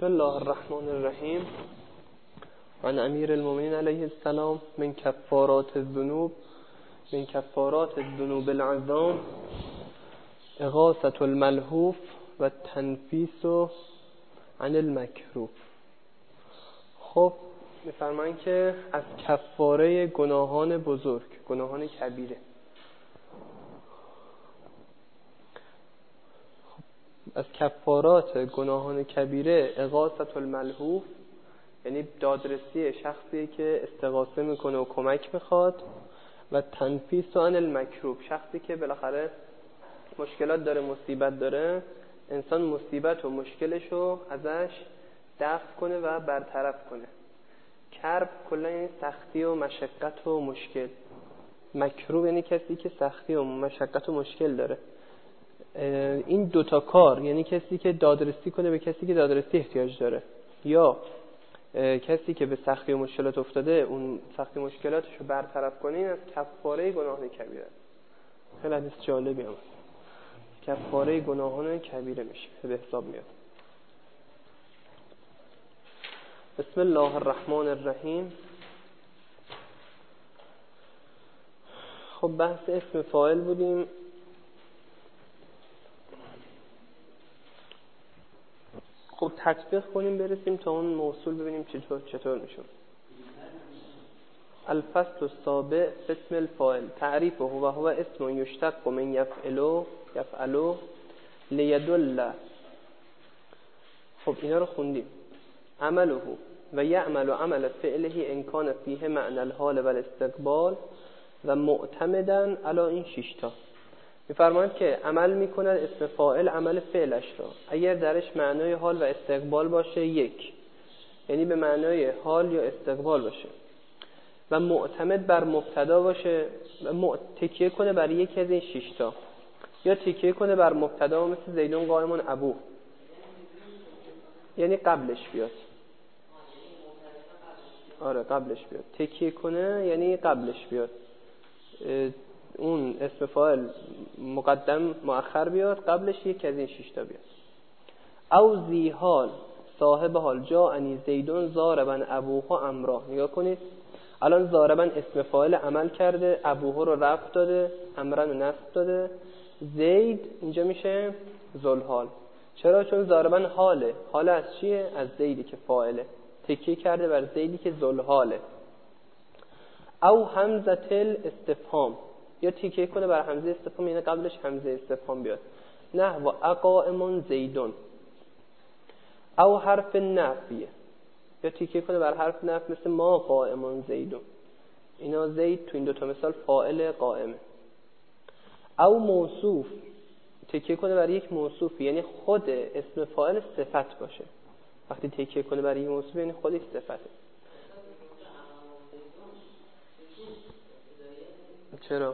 بسم الله الرحمن الرحیم. عن امیر المؤمنین علیه السلام من کفارات الذنوب العظام اغاثة الملهوف و تنفیس عن المکروه. خب میفرمایند که از کفاره گناهان بزرگ، گناهان کبیره، از کفارات گناهان کبیره اغاثة الملهوف، یعنی دادرسی شخصی که استغاثه میکنه و کمک میخواد، و تنفیس عن المکروه، شخصی که بالاخره مشکلات داره، مصیبت داره، انسان مصیبت و مشکلشو ازش دفع کنه و برطرف کنه. کرب کلا یعنی سختی و مشقت و مشکل. مکروه یعنی کسی که سختی و مشقت و مشکل داره. این دوتا کار، یعنی کسی که دادرسی کنه به کسی که دادرسی احتیاج داره، یا کسی که به سختی و مشکلات افتاده اون سختی مشکلاتشو برطرف کنه، این از کفاره گناهان کبیره است. خیلی حدیث جالبی هم کفاره گناهان کبیره میشه به حساب میاد. بسم الله الرحمن الرحیم. خب بحث اسم فاعل بودیم. خب تطبیق کنیم برسیم تا اون موصول ببینیم چطور میشه. الفصل السابع اسم الفاعل تعریفه و هو اسم یشتق من یفعلو لیدل. خب اینا رو خوندیم. عمله و یعمل عمل فعله ان کان فیه معنی الحال و الاستقبال و معتمدا علی این 6 تا. می‌فرمایند که عمل می‌کند اسم فاعل عمل فعلش را اگر درش معنای حال و استقبال باشه، یک، یعنی به معنای حال یا استقبال باشه، و معتمد بر مبتدا باشه و تکیه کنه بر یکی از این 6 تا، یا تکیه کنه بر مبتدا مثل زیدون قائمون ابو، یعنی قبلش بیاد. آره قبلش بیاد. تکیه کنه یعنی قبلش بیاد. اون اسم فاعل مقدم مؤخر بیاد، قبلش یک از این 6 تا بیاد. او ذی حال صاحب حال جاءنی زیدون ضاربا ابوه امرا. نگاه کنید الان ضاربا اسم فاعل عمل کرده، ابوه رو رفع داده، امرا رو نصب داده، زید اینجا میشه ذوالحال. چرا؟ چون ضاربا حاله. حال از چیه؟ از زیدی که فاعله، تکیه کرده بر زیدی که ذوالحاله. او همزه الاستفهام، یا تکیه کنه بر همزه استفهام، یعنی قبلش همزه استفهام بیاد. نه و اقائم زیدون. او حرف نفیه، یا تکیه کنه بر حرف نفی مثل ما قائم زیدون. اینا زید تو این دوتا مثال فاعل قائمه. او موصوف، تکیه کنه بر یک موصوف، یعنی خود اسم فاعل صفت باشه. وقتی تکیه کنه بر یک موصوف یعنی خودش صفته. چرا؟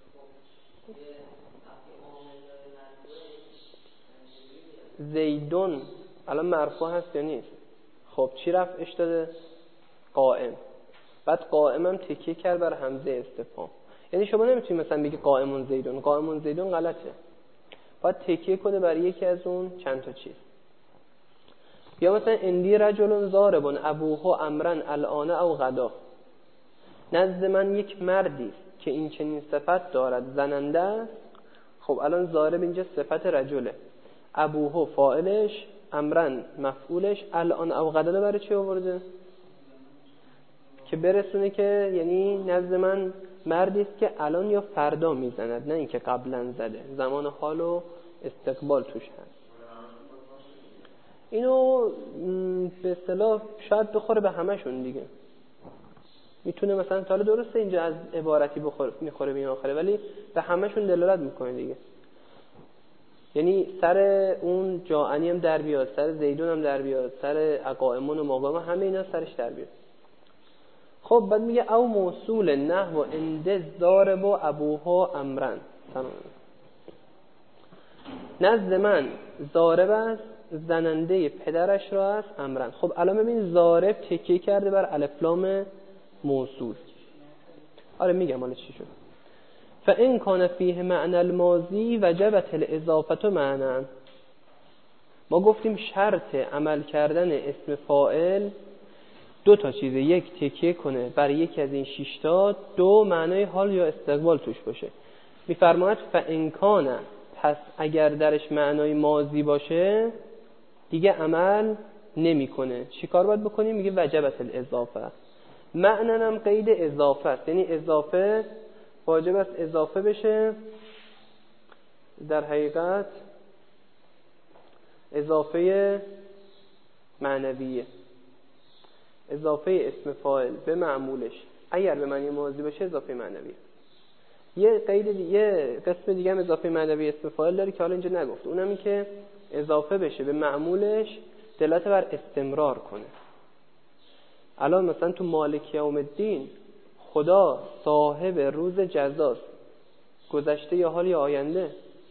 زیدون الان مرفوع هست یا نیست؟ خب چی رفعش داده؟ قائم. بعد قائم هم تکیه کرد بر همزه استفهام. یعنی شما نمیتونید مثلا بگی قائمون زیدون، قائمون زیدون غلطه. باید تکیه کنه بر یکی از اون چند تا چیز. یا مثلا اندی رجل ضارب ابوه امرا الان او غدا. نزد من یک مردی است که این چنین صفت دارد، زننده است. خب الان ضارب اینجا صفت رجله، ابوه فاعلش، امرن مفعولش، الان او غدا برای چی آورده؟ که برسونه که یعنی نزد من مردی است که الان یا فردا میزند، نه اینکه قبلا زده. زمان حال و استقبال توش هست. اینو به اصطلاح شاید بخوره به همشون دیگه. میتونه مثلا تا درسته اینجا از عبارتی میخوره به این آخره، ولی به همشون دلالت میکنه دیگه. یعنی سر اون جاعنی هم در بیاد، سر زیدون هم در بیاد، سر اقائمون و مقام، همه اینا سرش در بیاد. خب بعد میگه او موصول نحو اند ضارب ابوه امرن. نزد من ضارب است، زننده پدرش را است، امرن. خب الان ببین ضارب تکیه کرده بر الف لام موصول. آره میگم حالا چی شد. فان کان فیه معنی الماضی وجبت الاضافه معنا. ما گفتیم شرط عمل کردن اسم فاعل دو تا چیزه، یک تکیه کنه برای یکی از این 6 تا، دو معنای حال یا استقبال توش باشه. میفرماید فإن کان، پس اگر درش معنای ماضی باشه دیگه عمل نمیکنه. چی کار باید بکنیم؟ میگه وجبت الاضافه. معنن هم قید اضافه است، یعنی اضافه واجب است اضافه بشه. در حقیقت اضافه معنویه، اضافه اسم فاعل به معمولش اگر به معنی ماضی باشه اضافه معنویه. یه قید دیگه، یه قسم دیگه هم اضافه معنوی اسم فاعل داره که حالا اینجا نگفت، اونم این که اضافه بشه به معمولش دلالت بر استمرار کنه. الان مثلا تو مالک یوم الدین خدا صاحب روز جزاست، گذشته یا حال یا آینده؟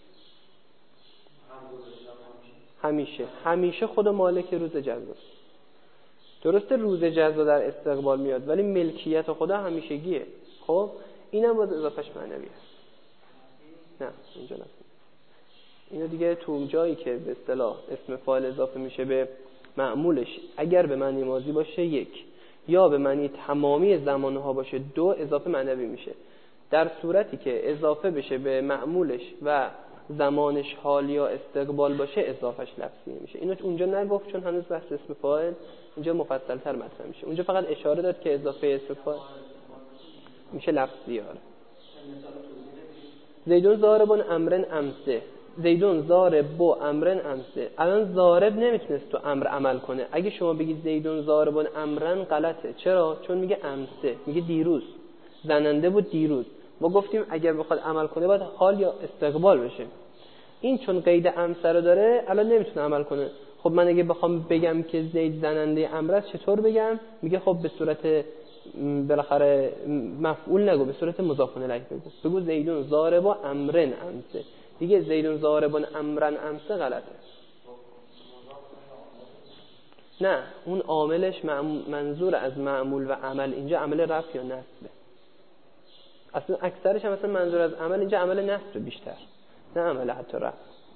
همیشه خدا مالک روز جزاست. درسته روز جزا در استقبال میاد ولی ملکیت خدا همیشگیه. خب اینم باز اضافهش معنوی است. نه اینجا نه. اینو دیگه تو جایی که به اصطلاح اسم فاعل اضافه میشه به معمولش اگر به معنی ماضی باشه 1 یا به معنی تمامی زمانها باشه 2 اضافه معنوی میشه. در صورتی که اضافه بشه به معمولش و زمانش حال یا استقبال باشه اضافهش لفظی میشه. اینو اونجا نگفت چون هنوز بحث اسم فاعل اینجا مفصل‌تر مطرح میشه. اونجا فقط اشاره داد که اضافه اسم فاعل میشه لفظی. آره زیدون ضارب امرن امسه، زیدون ضارب امرن امسه. الان ضارب نمیتونست تو امر عمل کنه. اگه شما بگید زیدون ضارب امرن غلطه. چرا؟ چون میگه امسه، میگه دیروز زننده بود دیروز. ما گفتیم اگر بخواد عمل کنه باید حال یا استقبال بشه. این چون قید امسه رو داره الان نمیتونه عمل کنه. خب من اگه بخوام بگم که زید زننده امر است چطور بگم؟ میگه خب به صورت بالاخره مفعول نگو، به صورت مضاف الیه بگو زیدون ضارب امرن امسه. دیگه زیدون ضارب امرن امسه غلطه. نه اون عاملش منظور از معمول و عمل اینجا عمل رفع یا نصبه. اصلا اکثرش هم مثلا منظور از عمل اینجا عمل نصب بیشتر، نه عمل حتی رفع.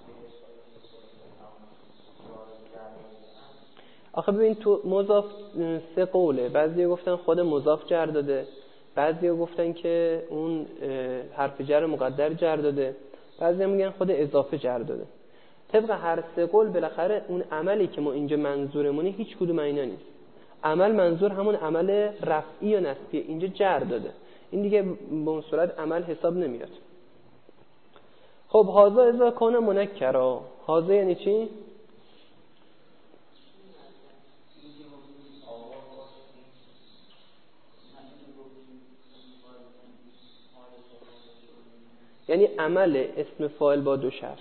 آخه ببین تو مضاف 3 قوله. بعضی گفتن خود مضاف جر داده، بعضی گفتن که اون حرف جر مقدر جر داده، بعضی هم میگن خود اضافه جر داده. طبق هر 3 قول بالاخره اون عملی که ما اینجا منظورمونه هیچ کدوم اینا نیست. عمل منظور همون عمل رفعی یا نصبی، اینجا جر داده. این دیگه به اون صورت عمل حساب نمیاد. خب هازا اذا کان منکرا، هازا یعنی چی؟ یعنی عمل اسم فاعل با 2 شرط.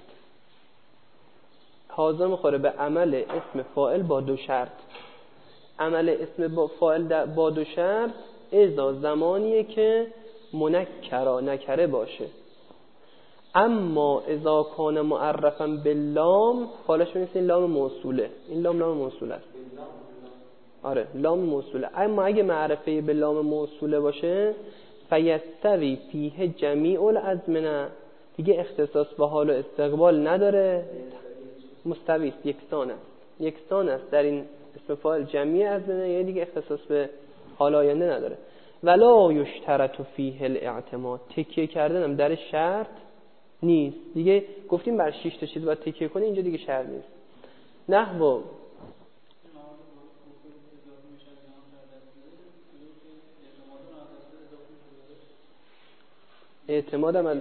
هازا میخوره به عمل اسم فاعل با 2 شرط. عمل اسم فاعل با 2 شرط اذا زمانیه که منکرا نکره باشه. اما اذا کان معرفا باللام، حالش مثل این لام موصوله. این لام موصوله است. آره لام موصوله. اما اگه معرفه به لام موصوله باشه فیستوی فیه جمیع الازمنه، دیگه اختصاص به حال و استقبال نداره، مستوی است، یکسان است در این اسم فاعل جمیع ازمنه، یعنی دیگه اختصاص به حال آینده نداره. ولا یشترط فیه الاعتماد، تکیه کردن هم در شرط نیست. دیگه گفتیم بر 6 تا چیز باید تکیه کنه، اینجا دیگه شرط نیست. نحو اعتماد من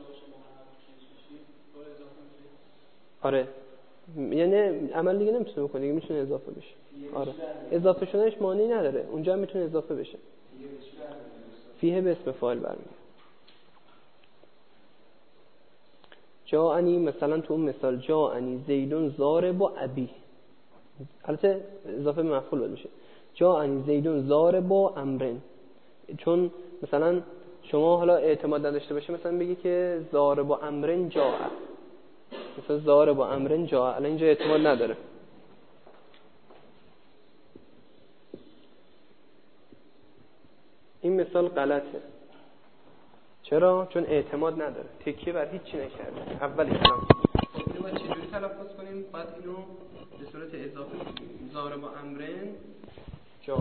آره یعنی عمل دیگه نمیتونه بکنه، دیگه میتونه اضافه بشه. آره اضافه شدنش معنی نداره، اونجا هم میتونه اضافه بشه. فیه به اسم فاعل برمیاد. جاءنی مثلا تو اون مثال جاءنی زیدون ضارب و ابی، البته اضافه به مفعول باید میشه. جاءنی زیدون ضارب و امرن، چون مثلا شما حالا اعتماد نداشته باشه مثلا بگی که ضارب و امرن جاء، مثلا ضارب و امرن جاء، الان اینجا اعتماد نداره. این مثال غلطه. چرا؟ چون اعتماد نداره، تکیه بر هیچ چی نکرده. اول اسلام باید چجوری تلفظ کنیم؟ باید اینو به صورت اضافه ضارب و امرن جا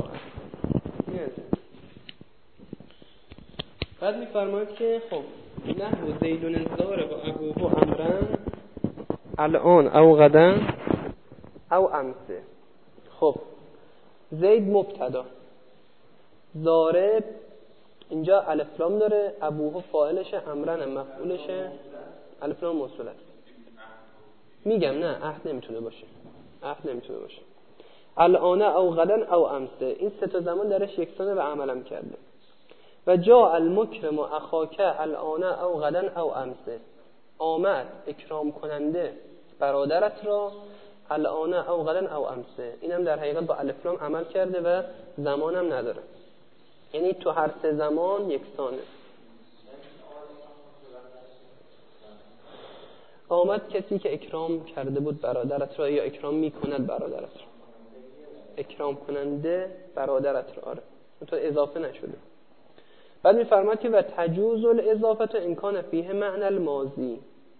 بعد می‌فرماید که خب نحو زیدون ضارب و ابوه و امرن الان او غدا او امسه. خب زید مبتدا، ضارب اینجا الف لام داره، ابوه فاعلشه، امرن مفعولشه، الف لام موصول است. میگم نه عهد نمیتونه باشه، عهد نمیتونه باشه. الان او غدا او امسه، این سه تا زمان درش یکسانه و عملم کرده. و جاء المکرم اخاک الان او غدا او امسه، آمد اکرام کننده برادرت را الان او غدا او امسه. اینم در حقیقت با الف لام عمل کرده و زمانم نداره، یعنی تو هر سه زمان یکسانه. آمد کسی که اکرام کرده بود برادرت را یا اکرام میکند برادرت را، اکرام کننده برادرت را. آره تو اضافه نشده. بعد میفرماید که و تجوز الاضافه امکان فیه معنی الماضی،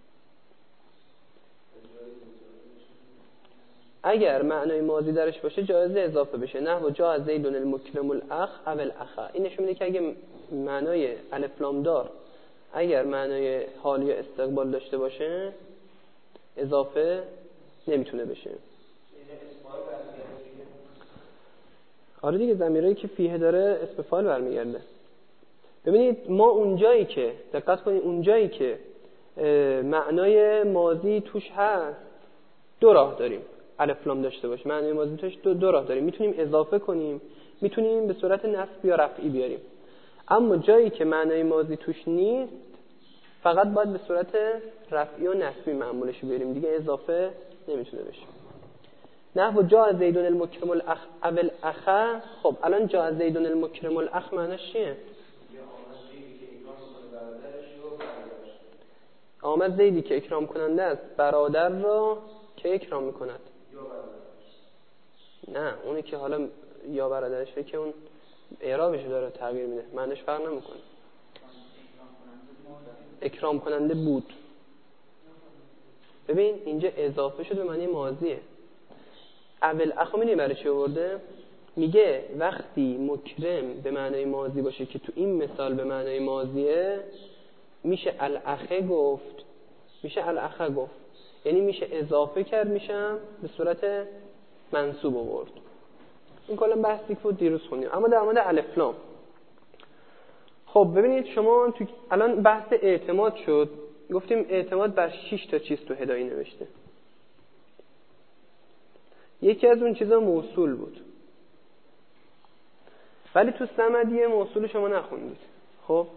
اگر معنای ماضی درش باشه جایز اضافه بشه. نحو جاء زیدون المکرم الاخ او الاخا، این نشون میده که اگه معنای الف لام دار اگر معنای حال یا استقبال داشته باشه اضافه نمیتونه بشه. آره دیگه، ضمیرایی که فیه داره اسم فاعل برمیگرده. ببینید ما اونجایی که دقت کنید اونجایی که معنای ماضی توش هست دو راه داریم الف لام داشته باشه، معنای ماضی توش دو راه داریم، میتونیم اضافه کنیم، میتونیم به صورت نصب یا رفعی بیاریم. اما جایی که معنای ماضی توش نیست فقط باید به صورت رفعی و نصبی معمولش بیاریم، دیگه اضافه نمیتونه بشه. نحو جاء زیدون المکرم الاخ او الاخ. خب الان جاء زیدون المکرم الاخ معناش چیه؟ آمد زیدی که اکرام کننده است برادر را که اکرام میکند. نه اونی که حالا یا برادرشه که اون اعرابش داره تغییر میده، معنیش فرق نمیکنه. اکرام کننده بود. ببین اینجا اضافه شده به معنی ماضیه. اول اخوامینی برای چی آورده؟ میگه وقتی مکرم به معنی ماضی باشه که تو این مثال به معنی ماضیه میشه الاخه گفت، میشه الاخه گفت، یعنی میشه اضافه کرد، میشم به صورت منصوب آورد. این کلا بحثی که دیروز خوندیم. اما در مورد الف لام خب ببینید شما تو الان بحث اعتماد شد، گفتیم اعتماد بر 6 تا چیز تو هدایه نوشته. یکی از اون چیزا موصول بود، ولی تو صمدیه موصول شما نخوندید. خب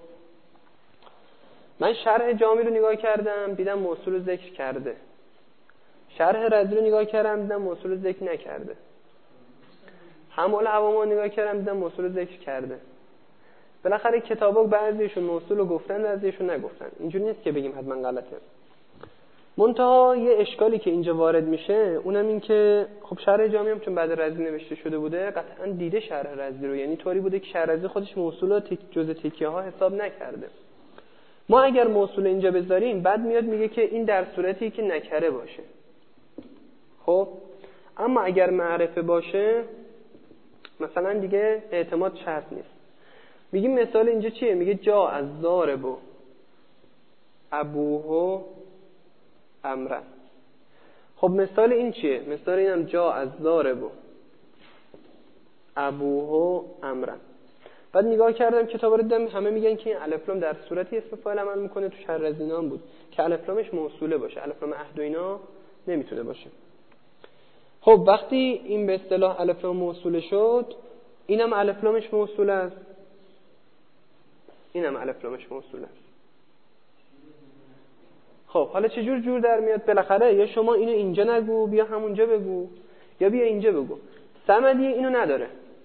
من شرح جامی رو نگاه کردم دیدم موصول رو ذکر کرده، شرح رضی رو نگاه کردم دیدم موصول رو ذکر نکرده، حمل هواما نگاه کردم دیدم موصول رو ذکر کرده. بالاخره کتابا بعضیشون موصول رو گفتن بعضیشون نگفتن، اینجوری نیست که بگیم حتما غلطه. منتها یه اشکالی که اینجا وارد میشه اونم این که خب شرح جامی هم چون بعد رضی نوشته شده بوده قطعا دیده شرح رضی رو، یعنی طوری بوده که شرح رضی خودش موصول رو جزء تکیه ها حساب نکرده. ما اگر موصول اینجا بذاریم بعد میاد میگه که این در صورتی که نکره باشه. خب اما اگر معرفه باشه مثلا دیگه اعتماد شرط نیست. میگیم مثال اینجا چیه؟ میگه جا از ضارب و ابوه امرن. خب مثال این چیه؟ مثال اینم جا از ضارب و ابوه امرن. بعد نگاه کردم کتابا رو دیدم همه میگن که این الف لام در صورتی اسم فاعل عمل میکنه، تو شرح رضی هم بود که الف لامش موصوله باشه، الف لام عهد و اینا نمیتونه باشه. خب وقتی این به اصطلاح الف لام موصوله شد اینم الف لامش موصوله است، اینم الف لامش موصوله است. خب حالا چجور جور در میاد؟ بالاخره یا شما اینو اینجا نگو بیا همونجا بگو، یا بیا اینجا بگو. صمدی اینو نداره.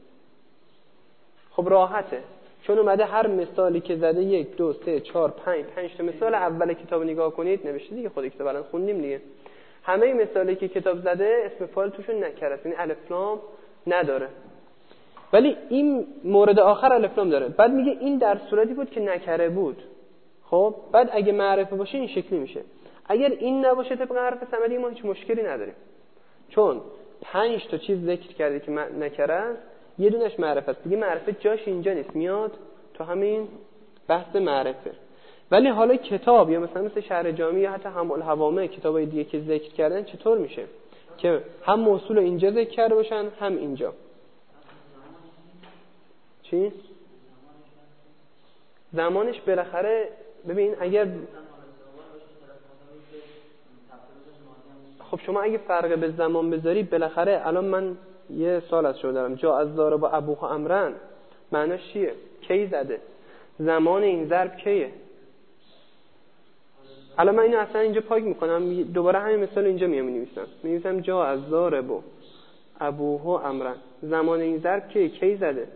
خب راحته، چون اومده هر مثالی که زده 1 2 3 4 5 تا مثال اول کتاب نگاه کنید نوشته دیگه، خود کتاب الان خوندیم دیگه. همه مثالی که کتاب زده اسم فاعل توشون نکره است، یعنی الف لام نداره. ولی این مورد آخر الف لام داره. بعد میگه این در صورتی بود که نکره بود. خب بعد اگه معرفه باشه این شکلی میشه. اگر این نباشه طبق حرف صمدی ما هیچ مشکلی نداریم، چون 5 تا چیز ذکر کرده که نکره است، یه دونش معرفت است. دیگه معرفت جاش اینجا نیست، میاد تو همین بحث معرفه. ولی حالا کتاب یا مثل شرح جامی یا حتی هم الحوامه کتابای دیگه که ذکر کردن چطور میشه که هم موصول اینجا ذکر کرده باشن هم اینجا؟ چی؟ زمانش بالاخره ببین اگر خب شما اگه فرق به زمان بذاری بالاخره الان من یه سوال از شما دارم، جا از داره با ابوها امرن معناش چیه؟ کی زده؟ زمان این ضرب کیه؟ الان من اینو اصلا اینجا پاک میکنم، دوباره همین مثال اینجا می‌نویسم جا از داره با ابوها امرن، زمان این ضرب کیه؟ کی زده؟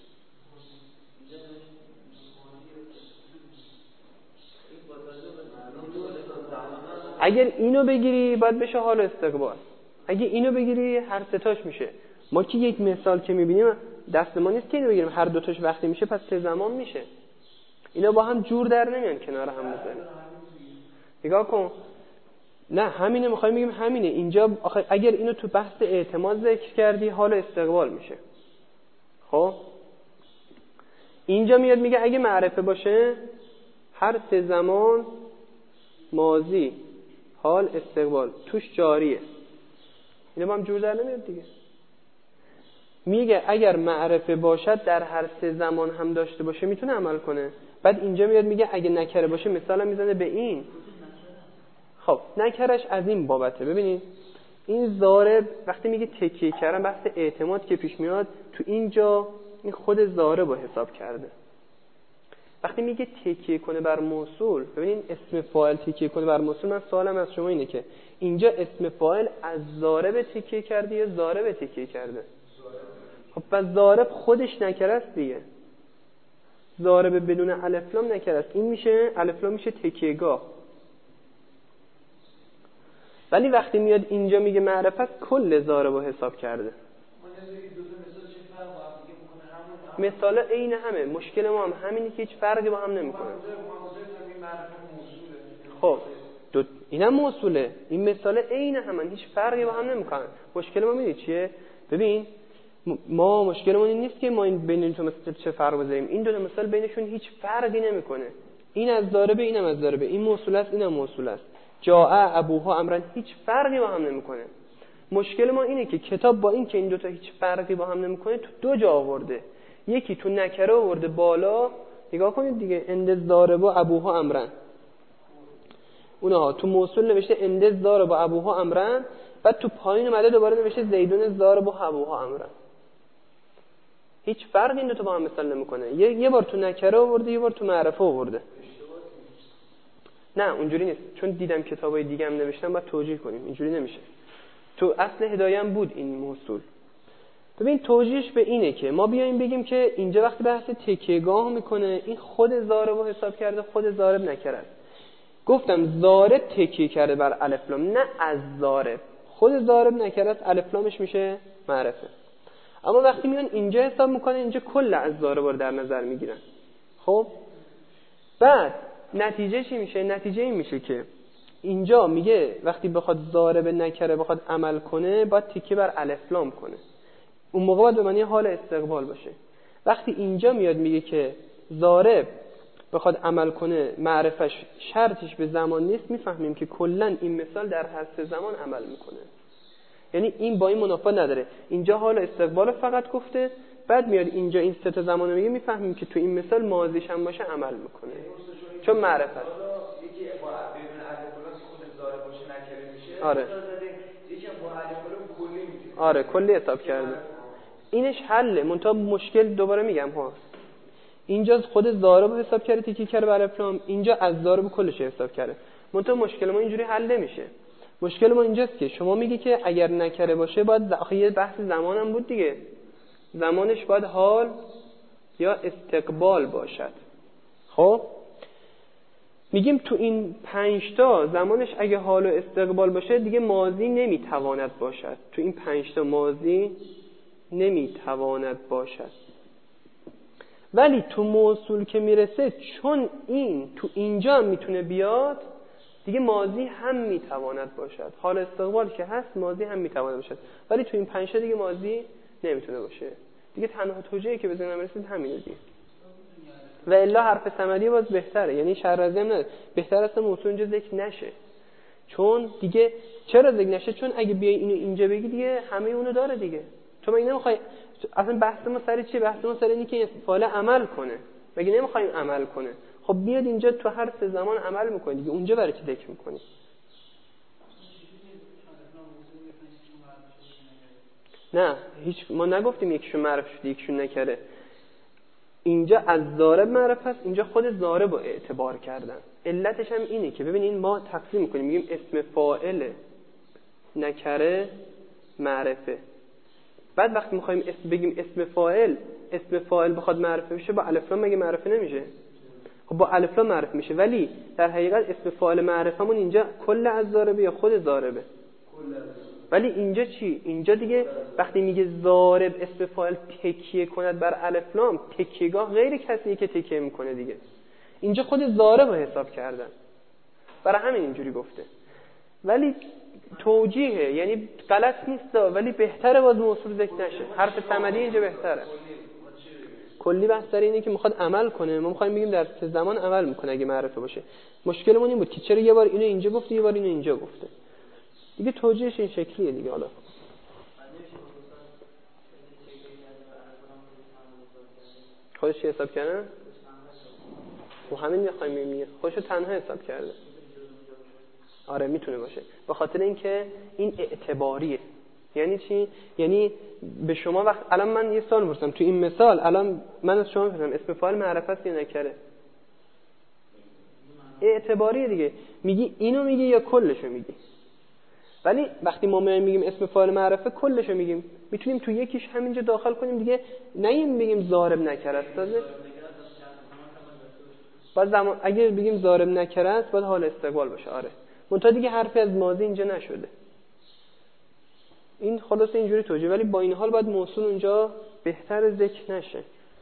اگر اینو بگیری باید بشه حال استقبال، اگه اینو بگیری هر ستاش میشه. ما که یک مثال که میبینیم دست ما نیست که اینو بگیریم هر دوتاش وقتی میشه پس 3 زمان میشه. اینا با هم جور در نمیان کنار هم بزنیم. نگاه کن، نه همینه میخوایم بگیم همینه اینجا. اگر اینو تو بحث اعتماد ذکر کردی حال استقبال میشه. خب اینجا میاد میگه اگه معرفه باشه هر 3 زمان ماضی حال استقبال توش جاریه. اینا با هم جور در نمیاد دیگه. میگه اگر معرفه باشد در هر 3 زمان هم داشته باشه میتونه عمل کنه. بعد اینجا میاد میگه اگه نکره باشه مثلا میزنه به این. خب نکرش از این بابته. ببینید این ضارب وقتی میگه تکیه کردن بحث اعتماد که پیش میاد تو اینجا این خود ضارب رو حساب کرده. وقتی میگه تکیه کنه بر موصول، ببینید اسم فاعل تکیه کنه بر موصول، من سوالم از شما اینه که اینجا اسم فاعل از ضارب تکیه کرده یا ضارب تکیه کرده؟ خب پس ضارب خودش نکره است دیگه. ضارب بدون الف لام نکره است. این میشه الف لام میشه تکیهگاه. ولی وقتی میاد اینجا میگه معرفت کل ضارب رو حساب کرده. مثال عین همه، مشکل ما هم همینی که هیچ فرقی با هم نمیکنه. خب اینم موصوله، این مثال عین همه هیچ فرقی با هم نمیکنن. مشکل ما میدونی چیه؟ ببین ما مشکلمون این نیست که ما این بین تو مثلا چه فرق بذاریم، این دو تا مثال بینشون هیچ فرقی نمیکنه. این از ضاربه اینم از ضاربه، این موصول است اینم موصول است. جاء ابوها امرن هیچ فرقی با هم نمیکنه. مشکل ما اینه که کتاب با این که این دو تا هیچ فرقی با هم نمیکنه تو 2 جا آورده. یکی تو نکره آورده بالا، نگاه کنید دیگه، اندز ضارب ابوها امرن. اونها تو موصول نوشته اندز ضارب ابوها امرن، بعد تو پایین اومده دوباره نوشته زیدون ضارب ابوها امرن. هیچ فرقی این دو تا با هم مثال نمیکنه. یه بار تو نکره آورده یه بار تو معرفه آورده. نه اونجوری نیست، چون دیدم کتابای دیگه هم نوشتن باید توجیه کنیم، اینجوری نمیشه. تو اصل هدایه هم بود این موصول. ببین توجیهش به اینه که ما بیایم بگیم که اینجا وقتی بحث تکیهگاه میکنه این خود ضارب رو حساب کرده، خود ضارب نکرد. گفتم ضارب تکیه کرده بر الف لام، نه از ضارب. خود ضارب نکرد الف لامش میشه معرفه. اما وقتی میان اینجا حساب میکنه اینجا کل از ضارب رو در نظر میگیرن. خب بعد نتیجه چی میشه؟ نتیجه این میشه که اینجا میگه وقتی بخواد ضارب نکره بخواد عمل کنه باید تکیه بر الف لام کنه. اون موقع باید به معنی حال استقبال باشه. وقتی اینجا میاد میگه که ضارب بخواد عمل کنه معرفش شرطش به زمان نیست، میفهمیم که کلا این مثال در هر 3 زمان عمل میکنه. یعنی این با این منافات نداره. اینجا حال استقبال فقط گفته، بعد میاد اینجا این 3 تا زمان رو میگه، میفهمیم که تو این مثال ماضیش هم باشه عمل میکنه. چون معرفت یکی با بدون الف لام خود ضارب باشه نکره میشه. آره. یکی با الف لام کلی میشه. آره کلی حساب کرده. اینش حله. منتها مشکل دوباره میگم ها. اینجا خود ضارب حساب کرده تیکی کرده بر الف لام، اینجا از ضارب کلش حساب کرده. منتها مشکل ما اینجوری حل نمیشه. مشکل ما اینجاست که شما میگی که اگر نکره باشه باید آخه یه بحث زمان هم بود دیگه. زمانش باید حال یا استقبال باشد. خب میگیم تو این 5 تا زمانش اگه حال و استقبال باشه دیگه ماضی نمیتواند باشد. تو این 5 تا ماضی نمیتواند باشد. ولی تو موصول که میرسه چون این تو اینجا هم میتونه بیاد، دیگه ماضی هم میتواند باشد، حال استقبال که هست ماضی هم میتواند باشد، ولی تو این 5 تا دیگه ماضی نمیتونه باشه دیگه. تنها توجیهی که بزنم رسید همینه دیگه. و الا حرف ثمری باز بهتره، یعنی شرازی هم نداره، بهتر است موضوع اینجا ذکر نشه. چون دیگه چرا ذکر نشه؟ چون اگه بیای اینو اینجا بگی دیگه همه اونو داره دیگه. تو مگه نمیخوای اصلا بحث ما سر چیه؟ بحث ما سر اینه که فعال عمل کنه. مگه نمیخوایم عمل کنه؟ خب بیاد اینجا تو هر سه زمان عمل میکنی دیگه، اونجا برای چی ذکر میکنی؟ نه هیچ، ما نگفتیم یکیشون معرف شده یکیشون نکره. اینجا از ضارب معرف است، اینجا خود ضارب رو اعتبار کردن. علتش هم اینه که ببینین ما تقسیم میکنیم، میگیم اسم فاعل نکره معرفه. بعد وقتی میخوایم بگیم اسم فاعل بخواد معرفه بشه با الف لام مگه معرفه نمیشه؟ خب با الف لام معرفه میشه، ولی در حقیقت اسم فاعل معرفمون اینجا کل از ضاربه یا خود ضاربه؟ ولی اینجا چی؟ اینجا دیگه وقتی میگه ضارب اسم فاعل تکیه کند بر الف لام، تکیهگاه غیر کسیه که تکیه میکنه دیگه. اینجا خود ضارب رو حساب کردن، برای همین اینجوری گفته. ولی توجیهه، یعنی غلط نیست ولی بهتره باز موصول ذکر نشه. حرف ثمری اینجا بهتره. کلی بحث در اینه که میخواد عمل کنه، ما میخوایم بگیم در سه زمان عمل میکنه اگه معرفه باشه. مشکلمون این بود که چرا یه بار اینو اینجا گفته یه بار اینو اینجا گفته. دیگه توجیهش این شکلیه دیگه. حالا خودش چی حساب کرده؟ و همین میخوایم میگه خودشو تنها حساب کرده. آره میتونه باشه، به خاطر اینکه این اعتباریه. یعنی چی؟ یعنی به شما وقت الان من یه سوال می‌پرسم تو این مثال، الان من از شما می‌پرسم اسم فاعل معرفه است یا نکره؟ اعتباریه دیگه. میگی اینو میگی یا کلشو میگی؟ ولی وقتی ما میگیم اسم فاعل معرفه کلشو میگیم، میتونیم تو یکیش همینجا داخل کنیم دیگه، نگیم بگیم ضارب نکره است. بعد زمان اگه بگیم ضارب نکره است باید حال استقبال باشه. آره منتها دیگه حرفی از ماضی اینجا نشده. این خلاص اینجوری توجیه، ولی با این حال باید موصول اونجا بهتر ذکر نشه.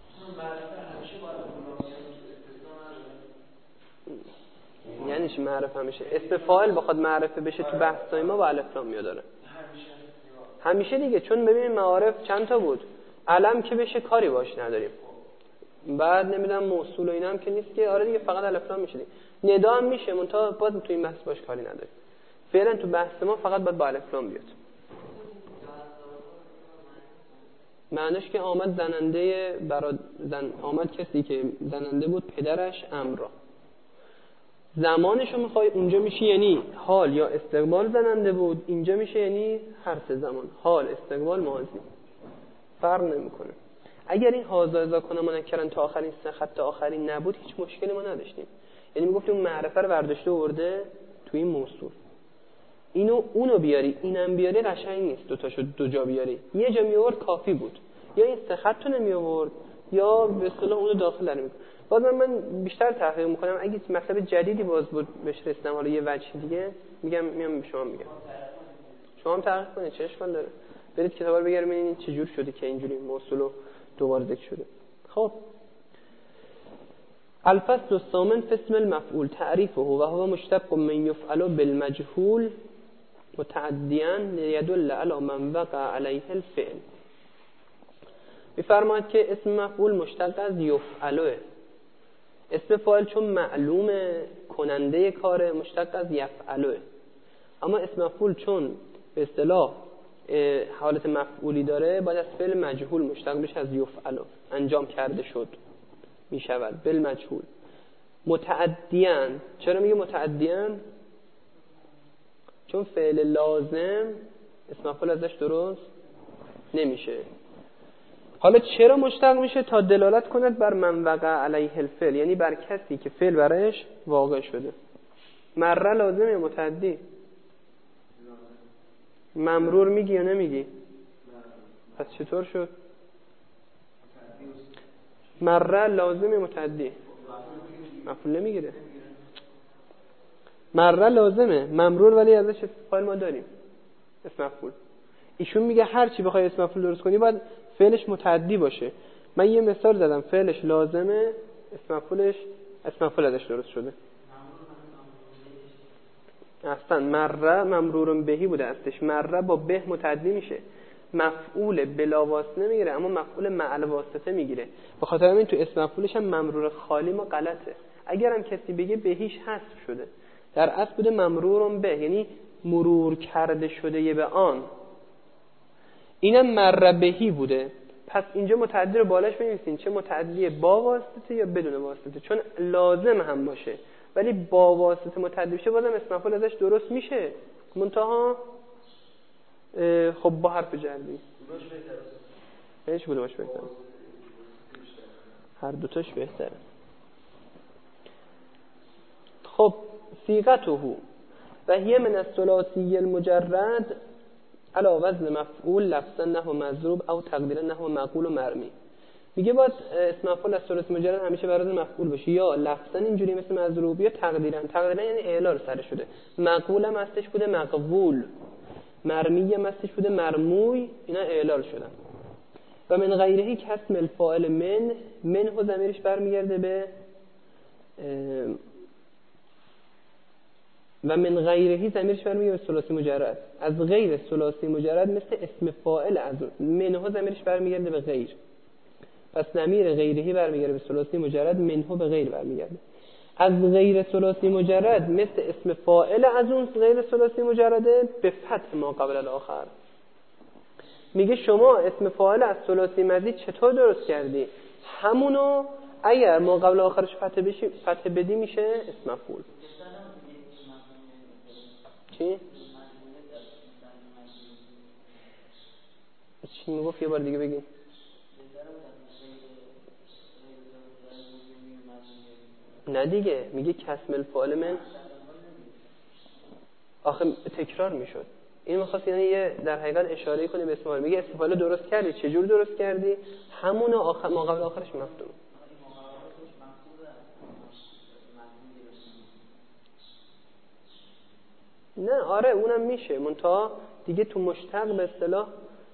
یعنی چی معرفه همیشه؟ اسم فاعل بخواد معرفه بشه تو بحثای ما با الف لام میاد. داره همیشه دیگه، چون ببینید معارف چند تا بود، علم که بشه کاری باش نداریم، بعد نمیدونم موصول و اینا هم که نیست که، آره دیگه فقط الف لام میشه دیگه. ندا هم میشه منتها باید تو این بحث باش کاری نداریم. فعلا تو بحث ما فقط باید با الف لام بیاد. معنیش که آمد زننده آمد کسی که زننده بود پدرش امرا. زمانشو میخوای اونجا میشه یعنی حال یا استقبال زننده بود، اینجا میشه یعنی هر سه زمان، حال استقبال ماضی، فرق نمیکنه. اگر این هازا اذا کنه منکرن تا آخرین سه خط آخری نبود هیچ مشکلی ما نداشتیم. یعنی میگفتیم اون معرفه رو برداشته آورده تو این موصول، اونو بیاری اینم بیاری قشنگ نیست، دو تاشو دو جا بیاری، یه جا می آورد کافی بود، یا این سه خط رو نمی آورد یا به اصطلاح اونو داخل نمی کنه. باز من بیشتر تحقیق میکنم، اگه مطلب جدیدی باز بود بهش رسیدم، حالا یه وجه دیگه میام به شما میگم، شما هم تحقیق کنید چه اشکال داره، برید کتابا رو بگیرید ببینید چه جور شده که اینجوری موصول رو دوباره ذکر شده. خب الفصل الثامن في اسم المفعول تعریفه و هو مشتق من يفعل بالمجهول متعديا ليدل على من وقع عليه الفعل. میفرماید که اسم مفعول مشتق از یفعله. اسم فاعل چون معلوم کننده کاره مشتق از یفعله، اما اسم مفعول چون به اصطلاح حالت مفعولی داره باید از فعل مجهول مشتق بشه از یفعله، انجام کرده شد می شود بالمجهول. متعدیاً، چرا میگه متعدیاً؟ چون فعل لازم اسم مفعول ازش درست نمیشه. حالا چرا مشتق میشه؟ تا دلالت کند بر من وقع علیه الفعل، یعنی بر کسی که فعل برایش واقع شده. مره لازم یا متعدی؟ ممرور میگی یا نمیگی؟ پس چطور شد؟ مره لازم یا متعدی؟ مفعول نمیگیره. مره لازمه، ممرور ولی ازش فاعل ما داریم اسم مفعول. ایشون میگه هر چی بخوای اسم مفعول درست کنی باید فعلش متعدی باشه. من یه مثال زدم، فعلش لازمه، اسم مفعول ازش درست شده. اصلا مره ممرور بهی بوده استش، مره با به متعدی میشه، مفعول بلا واسطه نمیگیره اما مفعول مع الواسطه میگیره. به خاطر همین تو اسم مفعولش هم ممرور خالی ما غلطه. اگرم کسی بگه بهیش حذف شده، در اصل بوده ممرور به، یعنی مرور کرده شده به آن. اینم مره بهی بوده. پس اینجا متعدی رو بالاش بنویسین، چه متعدی با واسطه یا بدون واسطه، چون لازم هم باشه ولی با واسطه متعدی بشه بازم اسم مفعول ازش درست میشه، منتها خب با حرف جری هیچ کدومش بهتره، هر دوتاش بهتره. خب صیغته و هی من الثلاثی المجرد علی وزن مفعول لفظا نحو مضروب او تقدیرا نحو معقول و مرمی. میگه باید اسم مفعول از ثلاثی مجرد همیشه بر وزن مفعول باشه، یا لفظا اینجوری مثل مضروب، یا تقدیرا یعنی اعلال سر شده، معقول هم هستش بوده مقبول، مرمی هم هستش بوده مرموی، اینا اعلال شدن. و من غیرهی کسم الفاعل منه ضمیرش برمیگرده به و من غیرهی ضمیرش برمیگرده به ثلاثی مجرد، از غیر ثلاثی مجرد مثل اسم فاعل از منه ضمیرش برمیگرده به غیر، پس ضمیر غیرهی برمیگرده به ثلاثی مجرد، منه به غیر برمیگرده. از غیر ثلاثی مجرد مثل اسم فاعل از اون غیر ثلاثی مجرده به فتح ما قبل الاخر. میگه شما اسم فاعل از ثلاثی مزید چطور درست کردی؟ همونو اگر ما قبل آخرش فتح بدی میشه اسم مفعول. چی؟ چی میگفت یه بار دیگه بگیم؟ نه دیگه، میگه کسم الفاعل من آخه تکرار میشد. این می‌خواست یعنی یه در حقیقت اشاره کنه به اسم فاعل. میگه اسم فاعل درست کردی، چجور درست کردی؟ همون آخر ما قبل آخرش مفتوح. نه آره اونم میشه، منتها دیگه تو مشتق به اصطلاح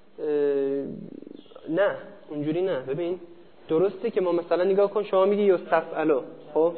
نه اونجوری نه. ببین درسته که ما مثلا نگاه کن، شما میگی یستفعلو، خب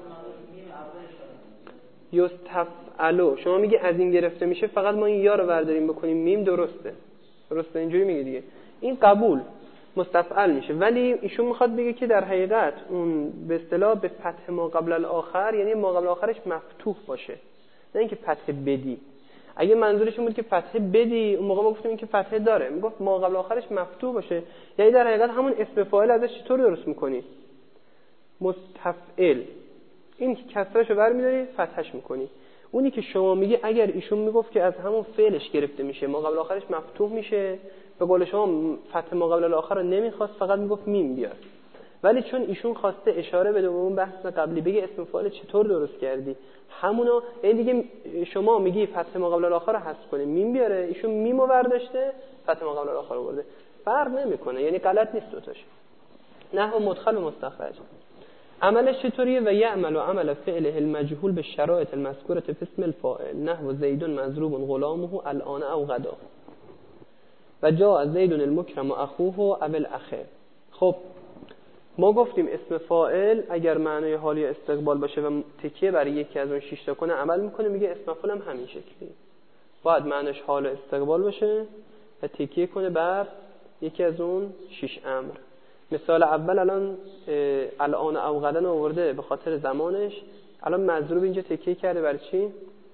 یستفعلو شما میگی از این گرفته میشه، فقط ما این یا رو برداریم بکنیم میم، درسته اینجوری میگه دیگه، این قبول مستفعل میشه. ولی ایشون میخواد بگه که در حقیقت اون به اصطلاح به فتح ما قبل الاخر، یعنی ما قبل آخرش مفتوح باشه، نه اینکه فتح بدی. اگه منظورش این بود که فتح بدی اون موقع ما گفتیم این که فتح داره، میگفت ما قبل آخرش مفتوح باشه، یعنی در حقیقت همون اسم فاعل ازش چطور درست میکنی؟ مستفعل، این کسرشو برمی‌داری فتحش میکنی. اونی که شما میگی اگر ایشون میگفت که از همون فعلش گرفته میشه ما قبل آخرش مفتوح میشه، به قول شما فتح ما قبل الاخر رو نمیخواست، فقط میگفت میم بیار. ولی چون ایشون خواسته اشاره بده به اون بحث قبلی، بگه اسم فاعل چطور درست کردی، همونو یعنی دیگه شما میگی فتح ما قبل الاخر رو حذف کنیم میم بیاره، ایشون میمو برداشته فتح ما قبل الاخر رو برده، فرق نمیکنه، یعنی غلط نیست دوتاش. نحو مدخل و مستخرج. عملش چطوریه؟ و یعمل و عمل فعله المجهول به شرایط المذکوره فی اسم الفاعل نحو زید مضروب غلامه الان او غدا و جاء زید المکرم اخوه او الاخ. خب ما گفتیم اسم فاعل اگر معنای حالی استقبال باشه و تکیه برای یکی از اون 6 تا کنه عمل میکنه. میگه اسم مفعول هم همین شکلی باید معناش حال استقبال باشه و تکیه کنه بر یکی از اون 6 امر. مثال اول الان او غدا آورده به خاطر زمانش، الان مضروب اینجا تکیه کرده بر چی؟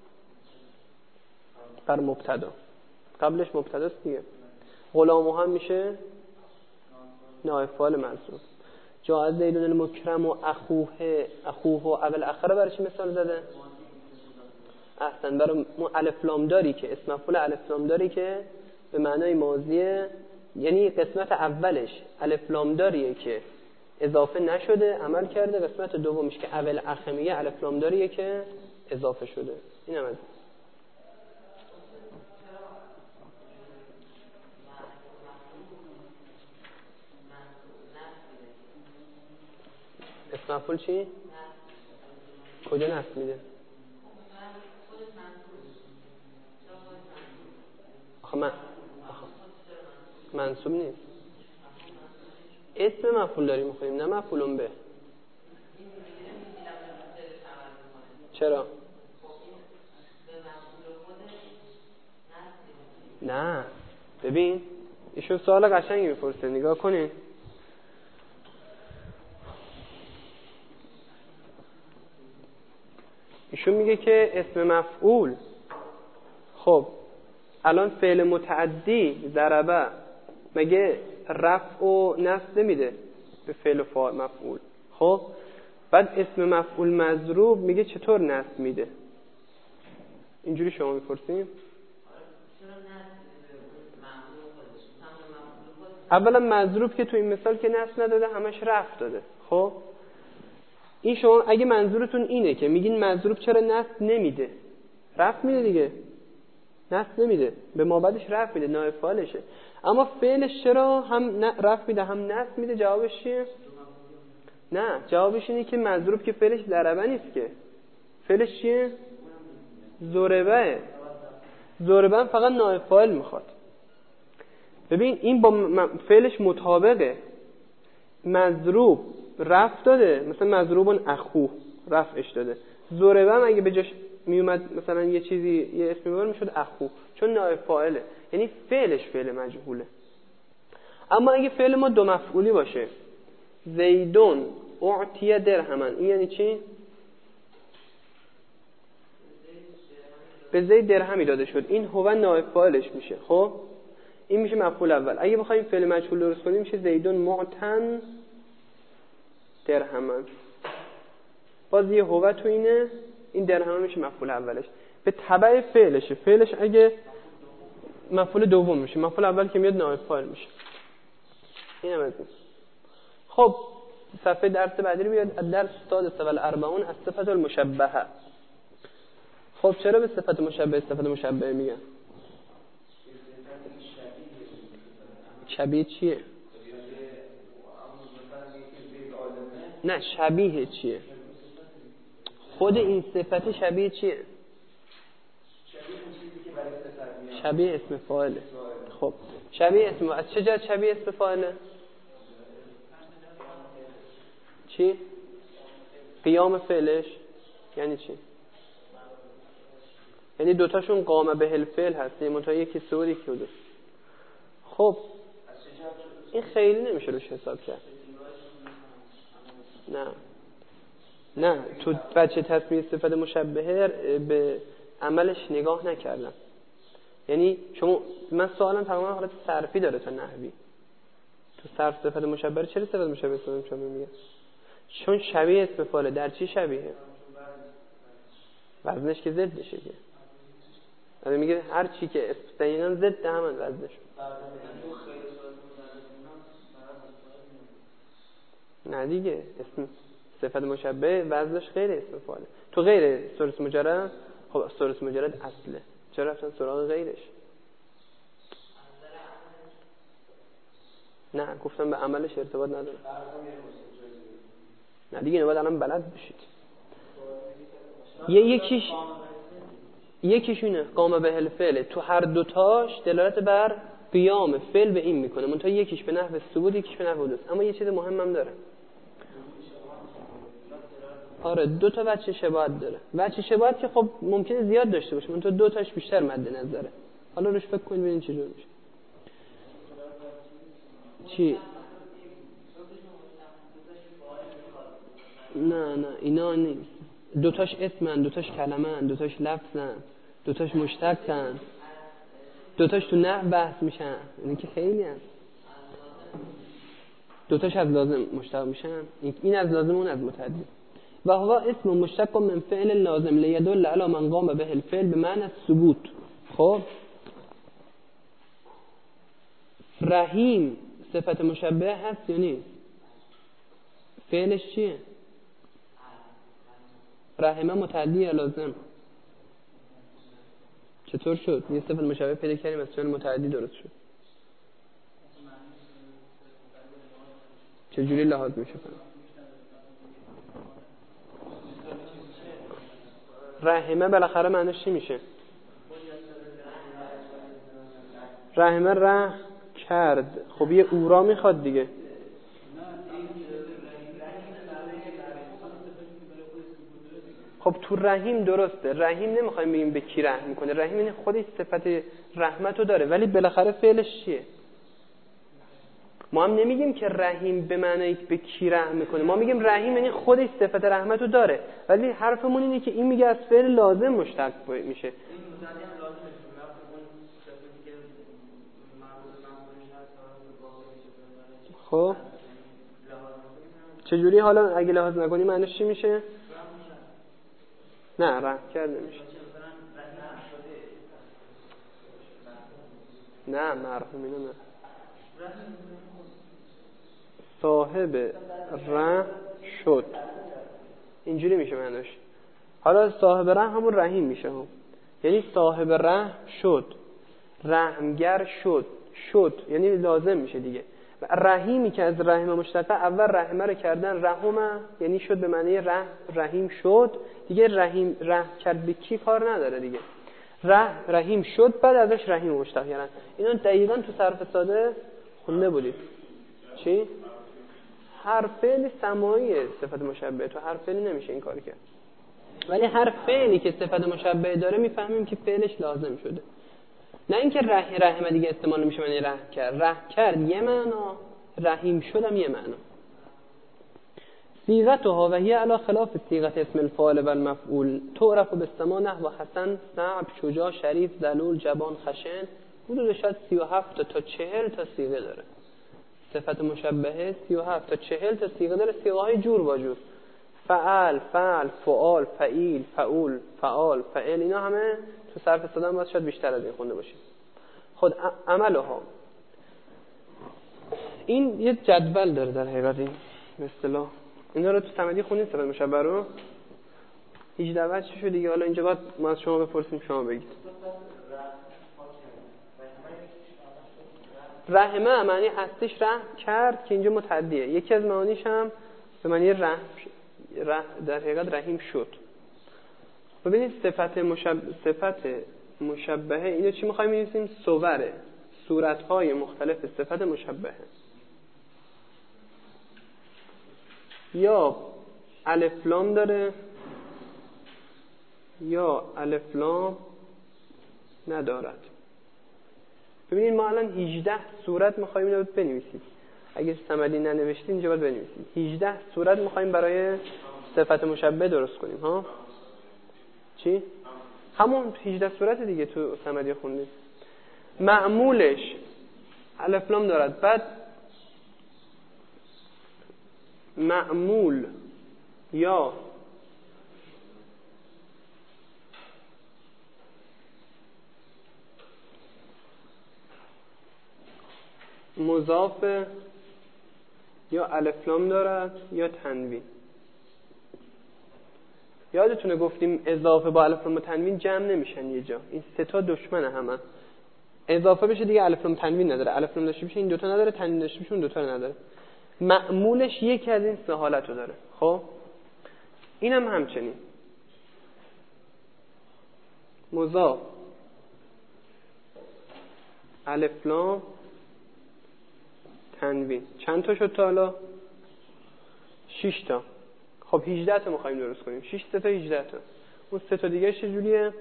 بر مبتدا، قبلش مبتداست دیگه. غلامو هم میشه نائب فاعل منصوب. جاء زید المکرم و اخوه اول اخره برای چی مثال زده؟ احسن، برای الف لام داری که اسم مفعول الف لام داری که به معنای ماضیه، یعنی قسمت اولش الف لام داریه که اضافه نشده عمل کرده، قسمت دومش که اول اخمیه الف لام داریه که اضافه شده. این هم از اسم مفعول چی؟ کجا نصب میده؟ آخه منصوب نیست، اسم مفعول داریم میخونیم نه مفعولون به. چرا؟ نه ببین ایشون سوال قشنگی میپرسه، نگاه کنین. ایشون میگه که اسم مفعول، خب الان فعل متعدی ضربه مگه رفع و نصب نمیده به فعل و فاعل مفعول؟ خب بعد اسم مفعول مضروب میگه چطور نصب میده؟ اینجوری شما میپرسیم. اولا مضروب که تو این مثال که نصب نداده، همش رفع داده. خب این شما اگه منظورتون اینه که میگین مضروب چرا نصب نمیده، رفع میده دیگه، نصب نمیده، به ما بعدش رفع میده، نائب فاعلشه. اما فعلش چرا هم رفع میده هم نصب میده؟ جوابش چیه؟ نه، جوابش اینه که مضروب که فعلش ضربه نیست، که فعلش چیه؟ ضربه. ضربه فقط نائب فاعل میخواد. ببین این با فعلش مطابقه. مضروب رفع داده، مثلا مضروبون اخو رفعش داده. ضربه هم اگه به جاش میومد مثلا یه چیزی یه اسمی ببر میشد اخو، چون نائب فاعله، یعنی فعلش فعل مجهوله. اما اگه فعل ما دو مفعولی باشه، زیدون اعطی درهمن، این یعنی چی؟ به زید درهمی داده شد، این هو نائب فاعلش میشه. خب این میشه مفعول اول. اگه بخوایم فعل مجهول درست کنیم میشه زیدون معتن درهمن، باز یه هو تو اینه، این درهمن میشه مفعول اولش به تبع فعلشه. فعلش اگه مفعول دوم میشه، مفعول اول که میاد نائب فاعل میشه. اینم از این. خب صفحه درس بعدی رو بیاد، درس استاد سوال 40 از صفت المشبهه. خب چرا به صفت مشبهه میگن؟ شبیه چیه؟ نه شبیه چیه؟ خود این صفت شبیه چیه؟ شبیه اسم فاعله. خب شبیه اسم، از چه جهت شبیه اسم فاعله؟ چی؟ قیام فعلش یعنی چی؟ یعنی دوتاشون قام به الفعل هست، منتها یکی سعود یکی حدوث. خب این خیلی نمیشه روش حساب کرد. نه تو بچه تصمیه صفت مشبهه به عملش نگاه نکردم. یعنی شما، من سوالم تماما حالت صرفی داره تا نحوی. تو صرف صفت مشبهه چرا صفت مشبهه میگه؟ چون شبیه اسم فاعله. در چی شبیه؟ وزنش که ضدشه که. آره میگه هر چی که استعینان ضد همون وزنش. نه دیگه، اسم صفت مشبهه وزنش غیر اسم فاعله. تو غیر ثلاث مجرد، خب ثلاث مجرد اصله، چرا رفتن سراغ غیرش؟ نه گفتم به عملش ارتباط نداره. نه دیگه نباید الان بلد بشید. یکیشونه قام به الفعل، تو هر دوتاش دلالت بر قیام فعل به این میکنه، منتها یکیش به نحو ثبوت یکیش به نحو حدوث. اما یه چیز مهمم داره. آره دو تا وجه شباهت داره. وجه شباهت که خب ممکنه زیاد داشته باشه، منتها دو تاش بیشتر مد نظره. حالا روش فکر کنید ببینید چه جور میشه. چی؟ نه اینا نیست. دوتاش اسمن، دوتاش کلمن، دوتاش لفظن، دوتاش مشتقن، دوتاش تو نحو بحث میشن. این که خیلی هست. دوتاش از لازم مشتق میشن، این از لازم اون از متعدی. و هو اسم مشتق من فعل لازم لیدل علی من قام به الفعل به معنی ثبوت. خب رحیم صفت مشبهه هست یا نیست؟ فعلش چیه؟ رحیمه متعدی یا لازم؟ چطور شد؟ یه صفت مشبهه پیدا کردیم از فعل متعدی درست شد. چجوری لحاظ میشه؟ رحیمه بالاخره معنیش چی میشه؟ رحیمه رحم کرد. خب یه اورا میخواد دیگه. خب تو رحیم درسته، رحیم نمیخوایم بگیم به کی رحم میکنه، رحیم این خودش صفت رحمتو داره، ولی بالاخره فعلش چیه؟ ما هم نمیگیم که رحیم به معنی به کی رحم میکنه، ما میگیم رحیم یعنی خودش صفت رحمتو داره، ولی حرفمون اینه که این میگه از فعل لازم مشتق میشه. خب چجوری حالا اگه لحاظ نکنی معنیش چی میشه؟ نه رحم کرده میشه. نه مرحوم اینو نه، صاحب رحم شد، اینجوری میشه معنیش. حالا صاحب رحم همون رحیم میشه هم. یعنی صاحب رحم شد، رحمگر شد یعنی لازم میشه دیگه. رحیمی که از رحم مشتقه، اول رحمه رو کردن رحمه، یعنی شد به معنی رحیم شد دیگه. رحم کرد به کی کار نداره دیگه، رحیم شد بعد ازش رحیم مشتق کردن. اینا دقیقاً تو صرف ساده خونده بودید. چی؟ هر فعلی سماعی صفت مشبه، تو هر فعلی نمیشه این کار کرد، ولی هر فعلی که صفت مشبه داره میفهمیم که فعلش لازم شده. نه اینکه رحم دیگه استعمال میشه معنی رحم کرد یه معنا، رحیم شدم یه معنا. صيغتها و هي علی خلاف صيغه اسم الفاعل و المفعول تعرف بالسما نحو حسن، صعب، شجاع، شریف، ذلول، جبان، خشن. حدود شاید 37 تا 40 تا صیغه داره. صفت مشبهه 37 تا 40 تا صیغه داره، صیغه‌های جور با جور. فعل، فعل، فعال، فعیل، فعول، فعال، فعل، اینا همه تو صرف ساده باید شاید بیشتر از این خونده باشیم. خود عملها این یه جدول داره در حقیقت، این به اصطلاح اینا رو تو صمدی خونید صفت مشبه رو 18 وجه چی شد دیگه. حالا اینجا باید ما از شما بپرسیم، شما بگید. رحمه معنی هستش رحم کرد که اینجا متعدیه، یکی از معانیش هم به معنی رحم در حقیقت رحیم شد. ببینید صفت مشبهه اینو چی می‌خوایم بنویسیم؟ صوره، صورت‌های مختلف صفت مشبهه. یا الف لام داره یا الف لام ندارد. ببینید ما الان 18 صورت می‌خوایم اینو بنویسیم. اگه صمدی ننوشتید اینجا باید بنویسید. 18 صورت می‌خوایم برای صفت مشبه درست کنیم ها. چی؟ همون 18 صورت دیگه تو صمدی خوندید. معمولش الف لام دارد، بعد معمول یا مضاف یا الف لام دارد یا تنوین. یادتونه گفتیم اضافه با الف لام و تنوین جمع نمیشن یه جا، این سه تا دشمن همن. اضافه بشه دیگه الف لام تنوین نداره، الف لام داشته باشه این دوتا نداره، تنوین داشته باشه اون دوتا رو نداره. معمولش یکی از این سه حالتو داره. خب اینم همچنین مضاف الف لام تنوین. چند تا شد تا حالا؟ 6 تا. خب 18 تا می‌خوایم درست کنیم. 6 تا 18 تا. اون سه تا دیگه چجوریه؟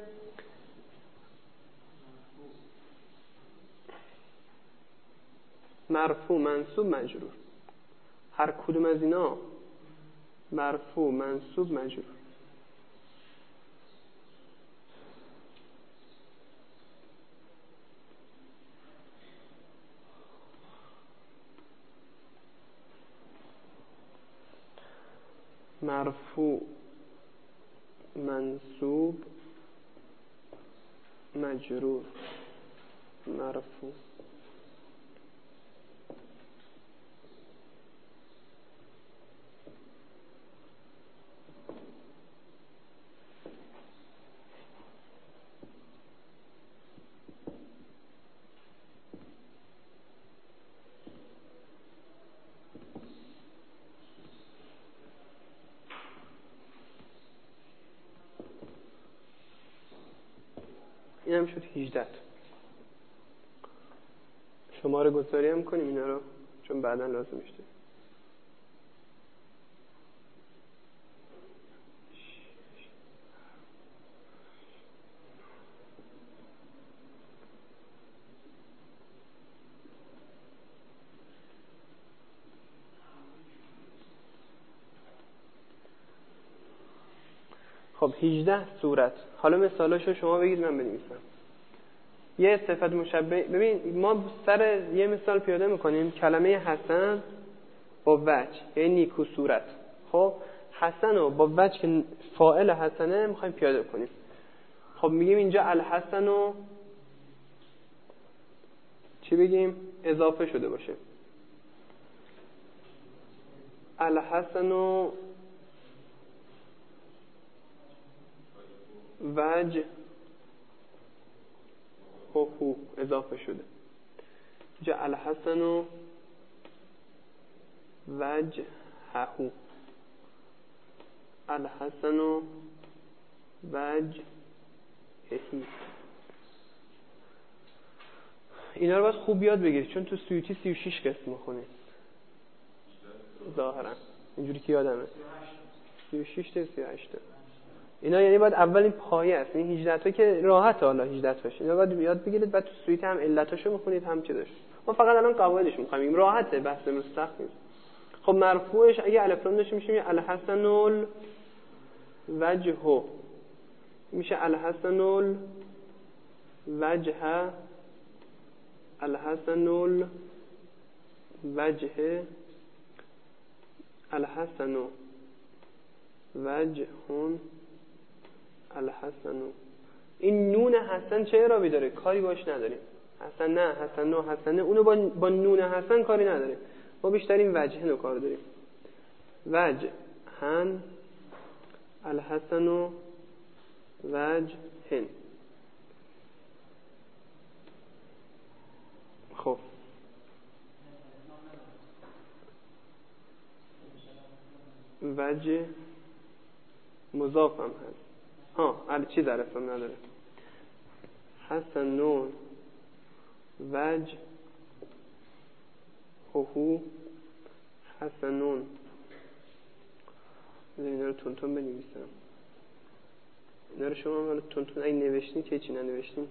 مرفوع، منصوب، مجرور. هر کدوم از اینا مرفوع، منصوب، مجرور. مرفوع، منصوب، مجرور. مرفوع این هم شد 18. شماره گذاری هم کنیم اینا رو چون بعدا لازم میشه. خب 18 صورت. حالا مثالاشو شما بگید من بنویسم. یه صفت مشبه، ببین ما سر یه مثال پیاده میکنیم، کلمه حسن با وجه یعنی نیکو صورت. خب حسن رو با وجه که فاعل حسنه میخوایم پیاده کنیم. خب میگیم اینجا الحسن رو چی بگیم؟ اضافه شده باشه. الحسن و وجه هو اضافه شده. جا الحسن و وجه هو، الحسن و وجه هی. اینا رو باید خوب یاد بگیرید چون تو سیوتی 36 قسم میخونید ظاهرا، اینجوری که یادمه 36 تا 38 تا. اینا یعنی باید اول این پایه است. این 18 تا که راحت، حالا 18 تاش اینا باید یاد بگیرید، بعد تو سویت هم علتاشو میخونید هم چه داشت. ما فقط الان قواعدش میخوایم، راحته، بحث مستخ نیست. خب مرفوعش اگه الف لام داشته میشه الحسن الوجه، میشه الحسن الوجه، الحسن الوجه، الحسن وجه، الحسن. این نون حسن چه اعرابی داره؟ کاری باش نداریم. حسن نه، حسن نه، حسنه، اونو با نون حسن کاری نداره. ما بیشتر این وجه رو کار داریم. وجه هن، الحسن وجه هن. خب وجه مضاف هم هست. چی در اسم نداره. حسنون وجه هو، حسنون. اینا رو تون بنویسم. اینا رو شما تون اگه نوشتین که چی ننوشتین.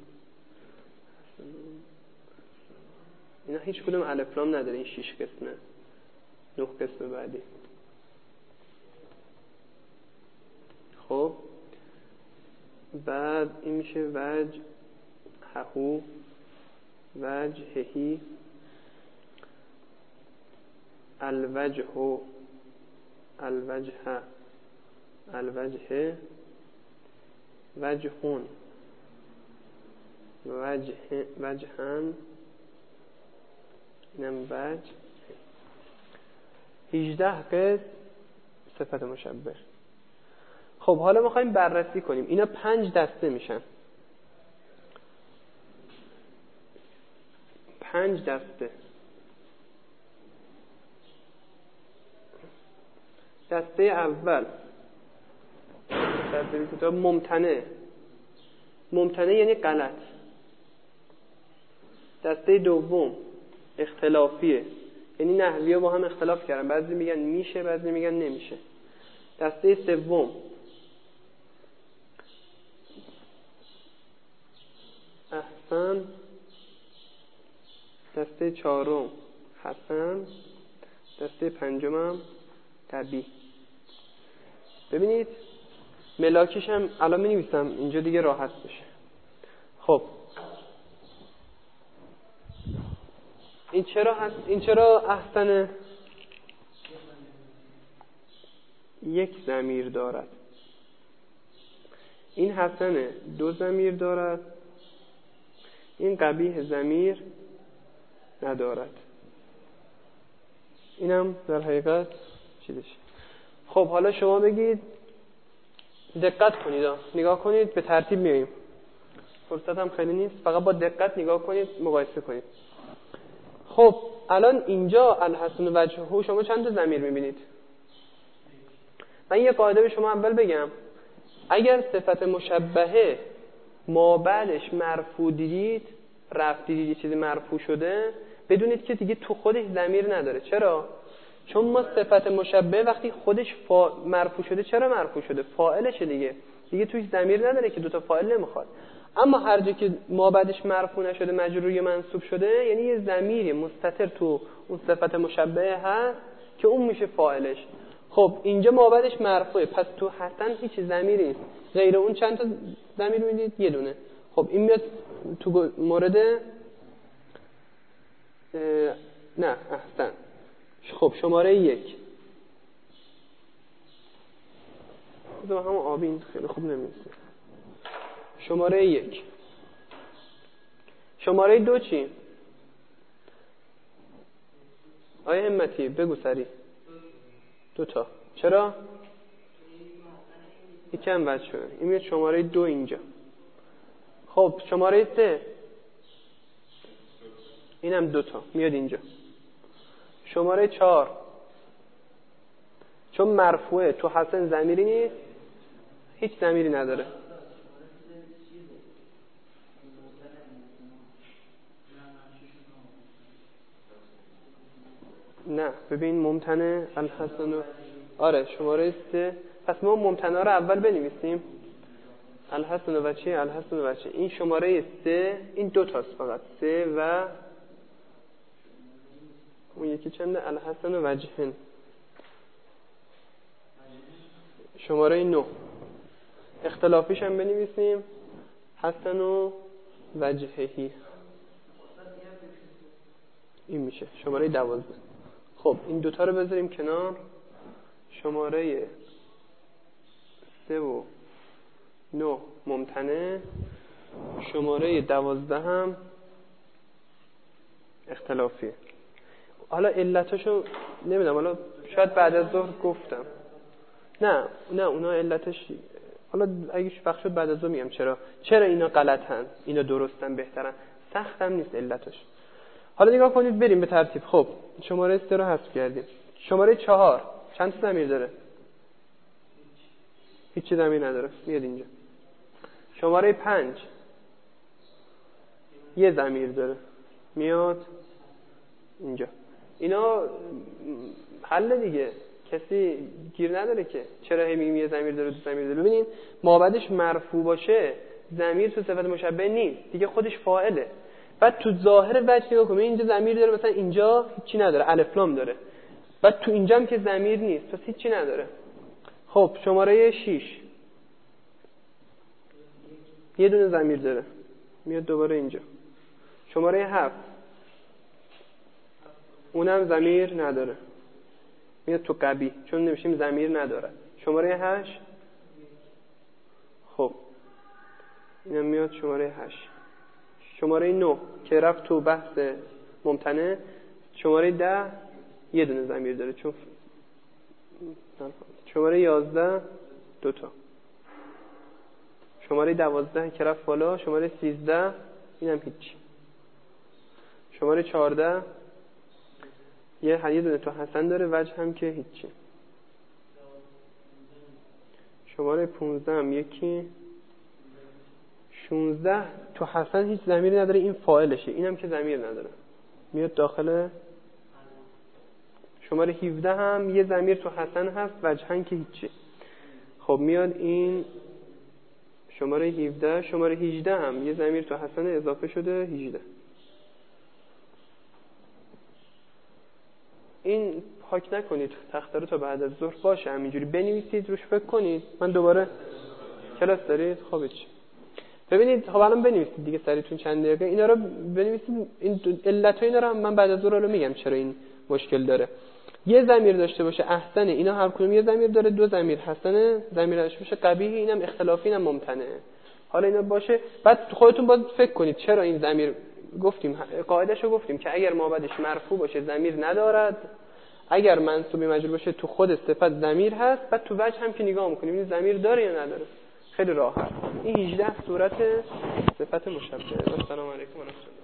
اینا هیچ کدوم الف لام نداره، این 6 قسمه، 9 قسم بعدی. خب بعد این میشه وجه هو، وجه هی، الوجه، الوجه، الوجه، وجهون، وجهن، اینم وجه. 18 قسم صفت مشبه. خب حالا میخوایم بررسی کنیم. اینا 5 دسته میشن. 5 دسته. دسته اول دسته کتاب ممتنع. ممتنع یعنی غلط. دسته دوم اختلافیه، یعنی نحوی‌ها با هم اختلاف کردن، بعضی میگن میشه، بعضی میگن نمیشه. دسته سوم احسن، دسته چهارم حسن، دسته پنجم هم قبیح. ببینید ملاکش هم الان می‌نویسم اینجا دیگه راحت بشه. خب این چرا هست؟ این چرا احسن؟ یک ضمیر دارد. این حسن 2 ضمیر دارد. این قبیح ضمیر ندارد. اینم در حقیقت چیزش. خب حالا شما بگید، دقت کنید، نگاه کنید، به ترتیب میایم، فرصت هم خیلی نیست، فقط با دقت نگاه کنید، مقایسه کنید. خب الان اینجا الحسن وجهه شما چند تا ضمیر میبینید؟ من یه قاعده به شما اول بگم. اگر صفت مشبهه ما بعدش مرفوع دیدید، رفع دیدید یه چیزی مرفوع شده، بدونید که دیگه تو خودش ضمیر نداره. چرا؟ چون ما صفت مشبهه وقتی خودش مرفوع شده، چرا مرفوع شده؟ فاعلشه دیگه توش ضمیر نداره که 2 تا فاعل نمیخواد. اما هر جا که ما بعدش مرفوع نشده، مجرور یا منصوب شده، یعنی یه ضمیر مستتر تو اون صفت مشبهه هست که اون میشه فاعلش. خب اینجا مابعدش مرفوعه، پس تو حسن هیچ ضمیری نیست. غیر اون چند تا ضمیر میدید؟ یه دونه. خب این میاد تو مورد نه احسن. خب شماره 1 بذار همون آبی خیلی خوب نمیشه. شماره 1. شماره 2 چی؟ آیه همتی بگو سری. 2 تا. چرا؟ یکم بد شد. این میاد شماره 2 اینجا. خب شماره 3 اینم 2 تا میاد اینجا. شماره 4 چون مرفوعه تو حسن ضمیری نیست، هیچ ضمیری نداره. نه ببین ممتنع الحسن. آره شماره 3. پس ما ممتنع رو اول بنویسیم. الحسن و چی؟ الحسن و چی؟ این شماره 3 این 2 تاست فقط. 3 و اون یکی چنده؟ الحسن و وجهن. شماره 9 اختلافیش هم بنویسیم حسن و وجههی. این میشه شماره 12. خب این 2 تا رو بذاریم کنار. شماره 3 و 9 ممتنع. شماره 12 هم اختلافیه. حالا علتاشو نمیدونم، حالا شاید بعد از ظهر گفتم. نه اونا علتش حالا اگه وقت شد بعد از ظهر میگم چرا اینا غلطن، اینا درستن، بهترن. سختم نیست علتش. حالا نگاه کنید بریم به ترتیب. خب شماره 3 رو حذف کردیم. شماره 4 چند تا ضمیر داره؟ هیچ ضمیر نداره، میاد اینجا. شماره 5 یه ضمیر داره، میاد اینجا. اینا حل دیگه، کسی گیر نداره که چرا میگیم یه ضمیر داره دو ضمیر داره. ببینید مابعدش مرفوع باشه ضمیر تو صفت مشبه نیست دیگه، خودش فاعله. بعد تو ظاهر وجه نگاه کنید، اینجا ضمیر داره، مثلا اینجا هیچی نداره، الف لام داره. بعد تو اینجا هم که ضمیر نیست، پس هیچی نداره. خب شماره 6 یه دونه ضمیر داره، میاد دوباره اینجا. شماره 7 اونم ضمیر نداره، میاد تو قبیح، چون نمیشیم ضمیر نداره. شماره 8 خب اینم میاد شماره 8. شماره 9 که رفت تو بحث ممتنع. شماره 10 یه دونه ضمیر داره، چون شماره 11 2 تا. شماره 12 که رفت بالا. شماره 13 اینم هیچ. شماره 14 یه دونه تو حسن داره، وجه هم که هیچی. شماره 15 هم یکی. 16 تو حسن هیچ ضمیری نداره، این فاعلشه، اینم که ضمیر نداره، میاد داخل. شماره 17 هم یه ضمیر تو حسن هست، وجهن که هیچی. خب میاد این شماره 17. شماره 18 هم یه ضمیر تو حسن اضافه شده، 18. این پاک نکنید تخته رو تا بعد از ظهر باشه، همینجوری بنویسید روش فکر کنید. من دوباره کلاس دارید؟ خب چی؟ ببینید خب الان بنویسید دیگه سریتون چند دقیقه اینا رو بنویسید. این علت اینا رو من بعد از ظهر رو میگم چرا این مشکل داره. یه ضمیر داشته باشه احسن، اینا هر کدوم یه ضمیر داره. 2 ضمیر حسن، ضمیر داشته باشه قبیح، اینم اختلافی، اینم ممتنعه. حالا اینا باشه، بعد خودتون باید فکر کنید چرا این ضمیر. گفتیم قاعدهشو گفتیم که اگر مابعدش مرفوع باشه ضمیر ندارد، اگر منصوب مجرور باشه تو خود صفت ضمیر هست. بعد تو وجه هم که نگاه میکنیم این ضمیر داره یا نداره. خیلی راحت. این 18 صورت صفت مشبهه. السلام علیکم و رحمت الله.